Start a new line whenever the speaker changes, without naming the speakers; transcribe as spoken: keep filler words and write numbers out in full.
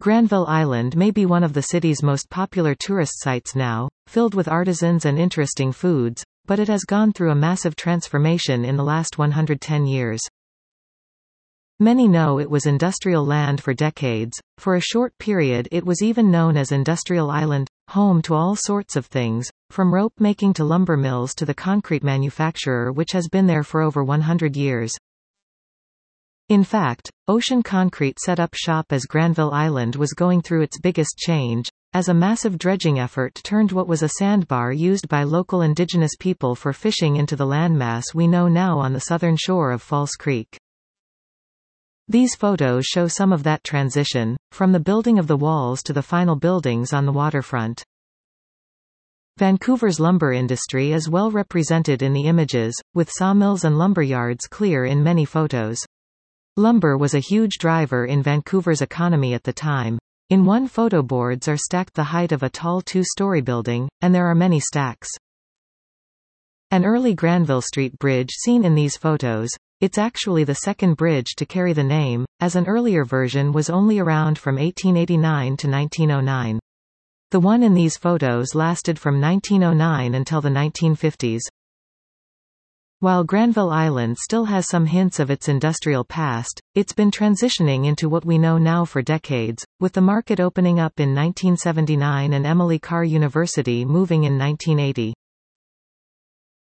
Granville Island may be one of the city's most popular tourist sites now, filled with artisans and interesting foods, but it has gone through a massive transformation in the last one hundred ten years. Many know it was industrial land for decades. For a short period it was even known as Industrial Island, home to all sorts of things, from rope making to lumber mills to the concrete manufacturer which has been there for over one hundred years. In fact, Ocean Concrete set up shop as Granville Island was going through its biggest change, as a massive dredging effort turned what was a sandbar used by local indigenous people for fishing into the landmass we know now on the southern shore of False Creek. These photos show some of that transition, from the building of the walls to the final buildings on the waterfront. Vancouver's lumber industry is well represented in the images, with sawmills and lumberyards clear in many photos. Lumber was a huge driver in Vancouver's economy at the time. In one photo, boards are stacked the height of a tall two-story building, and there are many stacks. An early Granville Street bridge seen in these photos, it's actually the second bridge to carry the name, as an earlier version was only around from eighteen eighty-nine to nineteen oh nine. The one in these photos lasted from nineteen oh nine until the nineteen fifties. While Granville Island still has some hints of its industrial past, it's been transitioning into what we know now for decades, with the market opening up in nineteen seventy-nine and Emily Carr University moving in nineteen eighty.